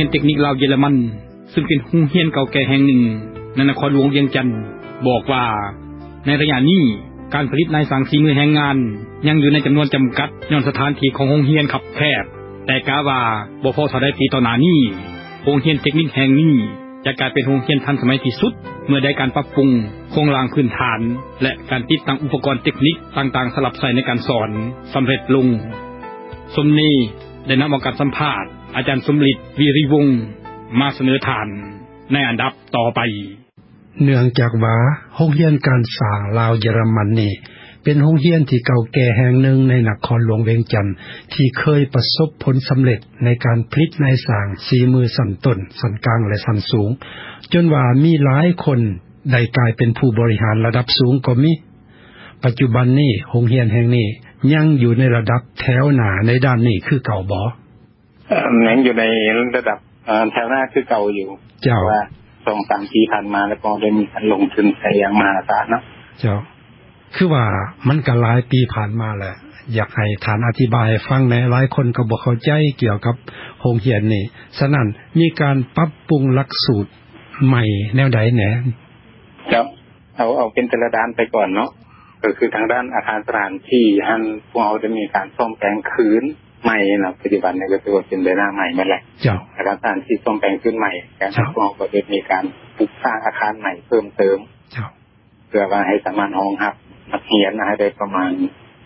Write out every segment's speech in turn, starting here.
ยนเทคนิคลาวเยอรมันซึ่งเป็นโรงเรียนเก่าแก่แห่งหนึ่งในนครหลวงเวียงจันทน์บอกว่าในระยะนี้การผลิตนายสร้างฝีมือแรงงานยังอยู่ในจำนวนจำกัดย้อนสถานที่ของโรงเรียนคับแคบแต่กะว่าบ่พอเท่าใดปีต่อหน้านี้โรงเรียนเทคนิคแห่งนี้จะกลายเป็นโรงเรียนทันสมัยที่สุดเมื่อได้การปรับปรุงโครงสร้างพื้นฐานและการติดตั้งอุปกรณ์เทคนิคต่างๆสลับใส่ในการสอนสำเร็จลงสมนี้ได้นำเอาการสัมภาษณ์อาจารย์สมฤทธิ์วีริวงศ์มาเสนอฐานในอันดับต่อไปเนื่องจากว่าโรงเรียนการสร้างลาวเยอรมันนี่เป็นโรงเรียนที่เก่าแก่แห่งหนึ่งในนครหลวงเวียงจันทน์ที่เคยประสบผลสำเร็จในการผลิตนายสร้างฝีมือชั้นต้นชั้นกลางและชั้นสูงจนว่ามีหลายคนได้กลายเป็นผู้บริหารระดับสูงก็มีปัจจุบันนี้โรงเรียนแห่งนี้ยังอยู่ในระดับแถวหน้าในด้านนี้คือเก่าบ่ยังอยู่ในระดับแถวหน้าคือเก่าอยู่เจ้าว่า2-3 ปีผ่านมาแล้วก็ได้มีการลงทุนใส่อย่างมหาศาลเนาะเจ้าคือว่ามันก็หลายปีผ่านมาแล้วอยากให้ท่านอธิบายฟังแหน่หลายคนก็บ่เข้าใจเกี่ยวกับโรงเรียนนี่ฉะนั้นมีการปรับปรุงหลักสูตรใหม่แนวใดแหน่ครับเอาเป็นแต่ละด้านไปก่อนเนาะก็คือทางด้านอาคารสถานที่พวกเราจะมีการซ่อมแปลงคืนใหม่นะปัจจุบันนี้ก็ถือว่าเป็นเดินหน้าใหม่มาแล้วเจ้าอาคารสถานที่ซ่อมแปลงคืนใหม่การพวกเราก็จะมีการปลูกสร้างอาคารใหม่เพิ่มเติมเจ้าเพื่อว่าให้สามารถรองรับนักเรียนให้ได้ประมาณ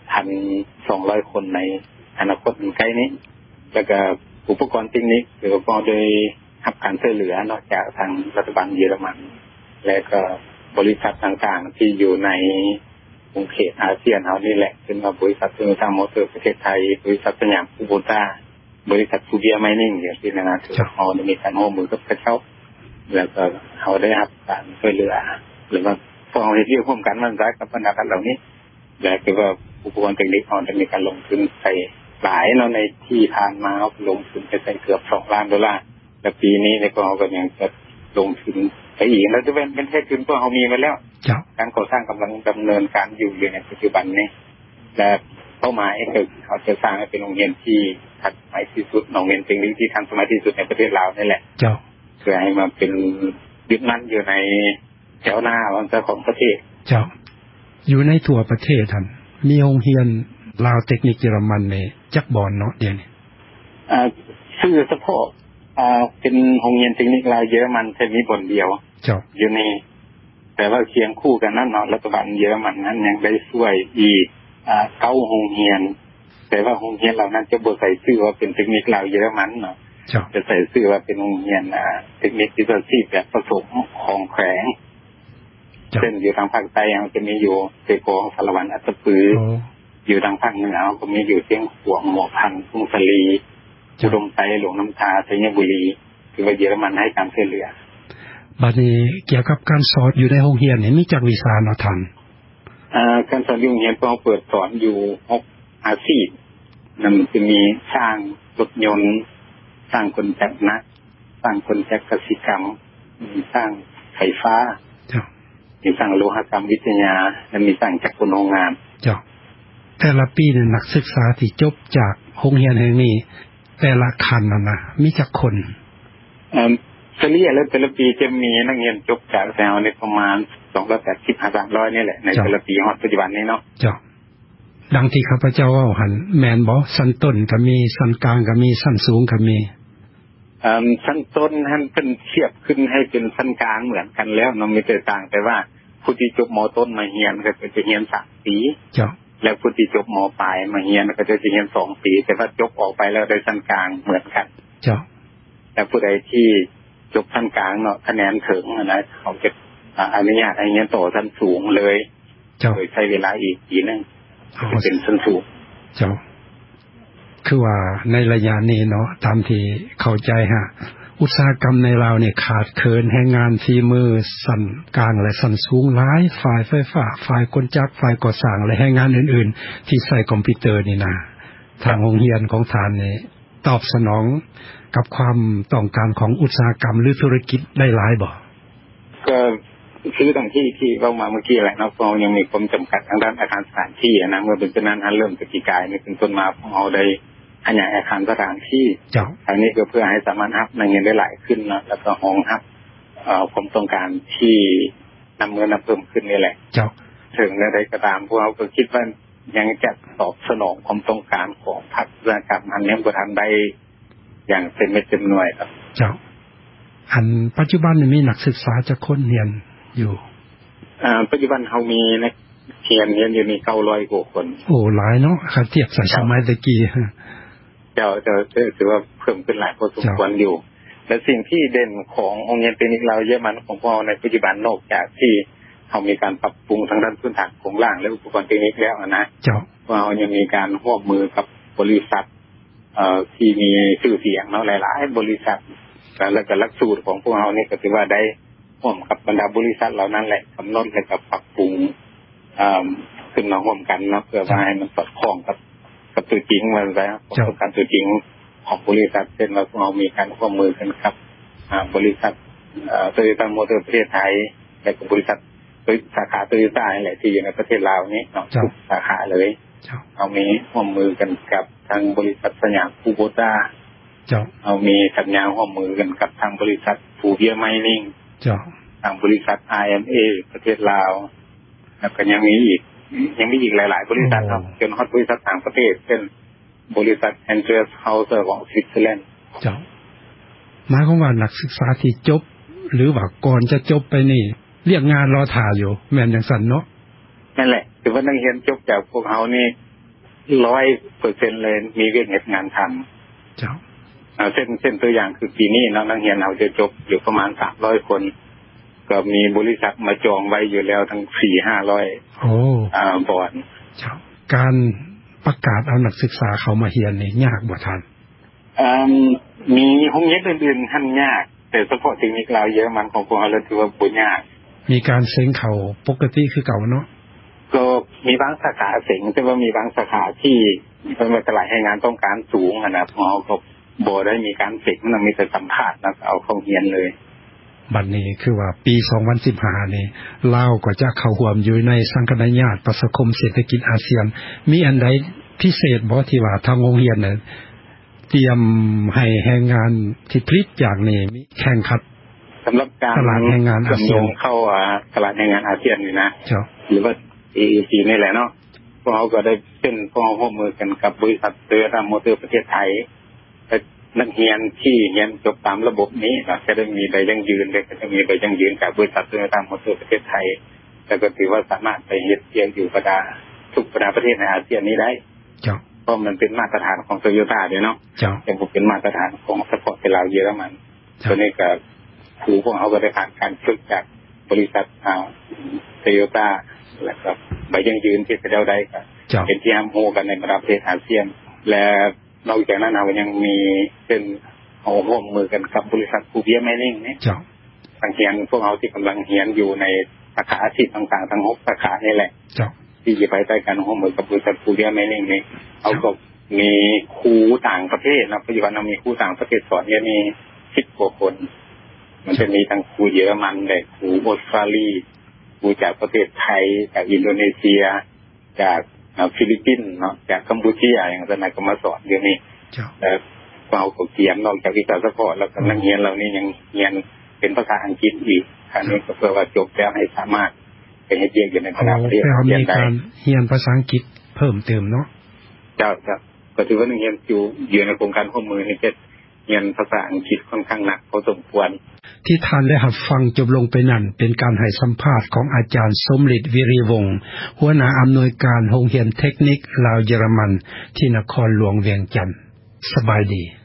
1,200 คนในอนาคตใกล้นี้แล้วก็อุปกรณ์เทคนิคหรือว่าโดยรับการช่วยเหลือนอกจากทางรัฐบาลเยอรมันและก็บริษัทต่างๆที่อยู่ในกรุงเทพอาเซียนเฮานี่แหละเป็นบริษัทโตโยต้ามอเตอร์ประเทศไทยบริษัทสยามคูโบต้าบริษัทซูเบียไมนิ่งอย่างที่นะถือว่าเฮามีการร่วมมือกับเขาแล้วก็เฮาได้รับการช่วยเหลือหรือว่าพวกเราที่ร่วมกันมันรักกับบรรดากันเหล่านี้และคือว่าอุปกรณ์เทคนิคเราจะมีการลงทุนใส่หลายเนาะในที่ผ่านมาลงทุนไปใส่เกือบ$2 ล้านและปีนี้ในก็เราก็ยังจะลงทุนไปอีกแล้วจะเป็นแค่ทุนพวกเรามีมาแล้วการก่อสร้างกำลังดำเนินการอยู่ในปัจจุบันนี้และเป้าหมายคือเขาจะสร้างให้เป็นโรงเรียนที่ทันสมัยที่สุดโรงเรียนเทคนิคที่ทันสมัยที่สุดในประเทศลาวนี่แหละเพื่อให้มาเป็นยึดมั่นอยู่ในแถวหน้าของประเทศเจ้าอยู่ในทั่วประเทศท่านมีโรงเรียนลาวเทคนิคเยอรมันนี่จักบ่อนเนาะเดี๋ยวนี้ชื่อเฉพาะเป็นโรงเรียนเทคนิคลาวเยอรมันแค่มีบ่อนเดียวอยู่ในแต่ว่าเคียงคู่กันนั้นเนาะรัฐบาลเยอรมันนั้นยังได้ช่วยอีก9โรงเรียนแต่ว่าโรงเรียนเหล่านั้นจะบ่ใส่ชื่อว่าเป็นเทคนิคลาวเยอรมันเนาะจะใส่ชื่อว่าเป็นโรงเรียนเทคนิควิชาชีพแบบผสมของแขวงเช่นอยู่ทางภาคใต้จะมีอยู่เซโกสารวันอัตตปืออยู่ทางภาคเหนือก็มีอยู่เชียงขวางหมอพันทุ่งสลีอุดมไซหลวงน้ำชาชัยบุรีคือว่าเยอรมันให้การช่วยเหลือบัดนี้เกี่ยวกับการสอนอยู่ในโรงเรียนนี่มีจักวิชาเนาะท่านการสอนโรงเรียนเราเปิดสอนอยู่6อาชีพนั่นจะมีช่างรถยนต์สร้างคนจักรนักสร้างคนจักรกสิกรรมสร้างไฟฟ้ามีสร้างโลหกรรมวิทยาและมีสร้างจักรกลโรงงานแต่ละปีเนี่ยนักศึกษาที่จบจากโรงเรียนแห่งนี้แต่ละคันนะมีจักคนเฉลี่ยแล้วแต่ละปีจะมีนักเรียนจบจากแถวในประมาณ280-300นี่แหละในแต่ละปีฮอดปัจจุบันนี้เนาะดังที่ข้าพเจ้าเว้าหั่นแม่นบ่ชั้นต้นก็มีชั้นกลางก็มีชั้นสูงก็มีชั้นต้นท่านเพิ่นเทียบขึ้นให้เป็นชั้นกลางเหมือนกันแล้วเนาะมีแต่ต่างแต่ว่าผู้ที่จบม.ต้นมาเรียนก็จะเรียน3 ปีแล้วผู้ที่จบม.ปลายมาเรียนก็จะเรียน2 ปีแต่ว่าจบออกไปแล้วได้ชั้นกลางเหมือนกันแต่ผู้ใดที่จบชั้นกลางเนาะคะแนนถึงนะเขาจะอนุญาตให้เรียนต่อชั้นสูงเลยโดยใช้เวลาอีกปีนึงเป็นชั้นสูงคือว่าในระยะนี้เนาะตามที่เข้าใจฮะอุตสาหกรรมในลาวเนี่ยขาดเคินแรงงานฝีมือชั้นกลางและชั้นสูงหลายฝ่ายไฟฟ้าฝ่ายคนจักรฝ่ายก่อสร้างและแรงงานอื่นๆที่ใช้คอมพิวเตอร์นี่นะทางโรงเรียนของท่านนี่ตอบสนองกับความต้องการของอุตสาหกรรมหรือธุรกิจได้หลายบ่ก็คือดังที่เว้ามาเมื่อกี้แหละเนาะเรายังมีความจำกัดทางด้านอาคารสถานที่นะเมื่อเป็นเช่นนั้นเริ่มจากปีกายนี่เป็นต้นมาเราได้ขยายอาคารสถานที่เจ้าทางนี้ก็เพื่อให้สามารถรับนักเรียนได้หลายขึ้นนะแล้วก็รองรับความต้องการที่นำเงินเพิ่มขึ้นนี่แหละเจ้าถึงใดก็ตามพวกเราก็คิดว่ายังจะตอบสนองความต้องการของภาคอุตสาหกรรมอันนี้บ่ทันได้อย่างเต็มเม็ดเต็มหน่วยครับเจ้าอันปัจจุบันมีนักศึกษาจะคนเรียนอยู่ปัจจุบันเฮามีนักเรียนอยู่มี900กว่าคนโอ้หลายเนาะถ้าเทียบกับสมัยตะกี้เจ้าถือว่าเพิ่มขึ้นหลายพอสมควรอยู่และสิ่งที่เด่นของโรงเรียนเทคนิคลาวเยอรมันของพวกเราในปัจจุบันนอกจากที่เฮามีการปรับปรุงทางด้านพื้นฐานโครงสร้างและอุปกรณ์เทคนิคแล้วนะเจ้าพวกเรายังมีการร่วมมือกับบริษัทที่มีชื่อเสียงเนาะหลายๆบริษัทแล้วก็หลักสูตรของพวกเรานี่ก็ถือว่าได้ร่วมกับบรรดาบริษัทเหล่านั้นแหละกำหนดและก็ปรับปรุงขึ้นมาร่วมกันนะเพื่อว่าให้มันสอดคล้องกับตัวจริงว่าไงประสบการณ์ตัวจริงของบริษัทเช่นเราเรามีการร่วมมือกันกับบริษัทToyota Motor ประเทศไทยและกับบริษัทสาขา Toyota นี่แหละที่อยู่ในประเทศลาวนี้เนาะทุกสาขาเลยเรามีร่วมมือกันกับทางบริษัทสยามคูโบต้าเรามีสัญญาร่วมมือกันกับทางบริษัทฟูเบียไมนิ่งทางบริษัท IMA ประเทศลาวแล้วก็ยังมีอีกหลายๆบริษัทครับจนฮอดบริษัทต่างประเทศเช่นบริษัท Andreas Hauser ของสวิตเซอร์แลนด์หมายความว่านักศึกษาที่จบหรือว่าก่อนจะจบไปนี่เรียกงานรอถ่ายอยู่แม่นจังซั่นเนาะนั่นแหละถือว่านักเรียนจบจากพวกเฮานี่ 100% เลยมีเวียกเฮ็ดงานทำเจ้าเช่นตัวอย่างคือปีนี้นักเรียนเราจะจบอยู่ประมาณ300คนก็มีบริษัทมาจองไว้อยู่แล้วทั้ง 4-500 บอร์ดเจ้าการประกาศเอานักศึกษาเข้ามาเรียนนี่ยากบ่ทันมีโรงเรียนอื่นๆหั่นยากแต่เฉพาะเทคนิคลาวเยอรมันของพวกเราถือว่าบ่ยากมีการเซ็งเข้าปกติคือเก่าเนาะก็มีบางสาขาเซ็งแต่ว่ามีบางสาขาที่ตลาดแรงงานต้องการสูงนะพวกเราก็บ่ได้มีการเซ็งมันมีแต่สัมภาษณ์นะเอาเข้าเรียนเลยบัดนี้คือว่าปี2015นี่ลาวก็จะเข้าร่วมอยู่ในสังคมญาติประชาคมเศรษฐกิจอาเซียนมีอันใดพิเศษบ่ที่ว่าทางโรงเรียนน่ะเตรียมให้แรงงานที่ผลิตจากนี้มีแข่งขันสำหรับการตลาดแรงงานอาเซียนเข้าตลาดแรงงานอาเซียนนี่นะหรือว่า AEC นี่แหละเนาะพวกเราก็ได้เป็นพวกร่วมมือกันกับบริษัท Toyota Motor ประเทศไทยนักเรียนที่เรียนจบตามระบบนี้จะได้มีใบยั่งยืนและก็จะมีใบยั่งยืนกับบริษัท Toyota Motor ประเทศไทยแล้วก็ถือว่าสามารถไปเฮ็ดเรียนอยู่ทุกประเทศในอาเซียนนี้ได้เพราะมันเป็นมาตรฐานของ Toyota ด้วยเนาะเป็นมาตรฐานของเฉพาะในลาวเยอรมันตัวนี้ก็ครูพวกเขาก็ได้ผ่านการฝึกจากบริษัทToyota แล้วก็ใบยั่งยืนที่จะได้ก็เป็นที่ห้ามโหกันในประเทศอาเซียนและนอกจากนั้นเรายังมีเป็นร่วมมือกันกับบริษัทฟูเบียไมนิ่งนี่ทางเรียนพวกเราที่กำลังเรียนอยู่ในสาขาอาชีพต่างๆทั้ง6สาขานี่แหละที่อยู่ภายใต้การร่วมมือกับบริษัทฟูเบียไมนิ่งนี่เอาก็มีครูต่างประเทศนะปัจจุบันเรามีครูต่างประเทศสอนเนี่ยมี10กว่าคนมันจะมีทั้งครูเยอรมันและครูออสเตรเลียครูจากประเทศไทยจากอินโดนีเซียจากฟิลิปปินส์เนาะจากกัมพูชาอย่างนั้นก็มาสอนอยู่นี่แล้วเราก็เรียนนอกจากวิชาเฉพาะแล้วก็นักเรียนเรานี่ยังเรียนเป็นภาษาอังกฤษอีกอันนี้ก็เพื่อว่าจบแล้วให้สามารถไปเฮ็ดเรียนอยู่ในประเทศเรียนได้เรียนภาษาอังกฤษเพิ่มเติมเนาะเจ้าก็ถือว่านักเรียนอยู่ในโครงการร่วมมือนี่จะเรียนภาษาอังกฤษค่อนข้างหนักพอสมควรที่ท่านได้รับฟังจบลงไปนั่นเป็นการให้สัมภาษณ์ของอาจารย์สมฤทธิ์วิริวงศ์หัวหน้าอำนวยการโรงเรียนเทคนิคลาวเยอรมันที่นครหลวงเวียงจันทน์สบายดี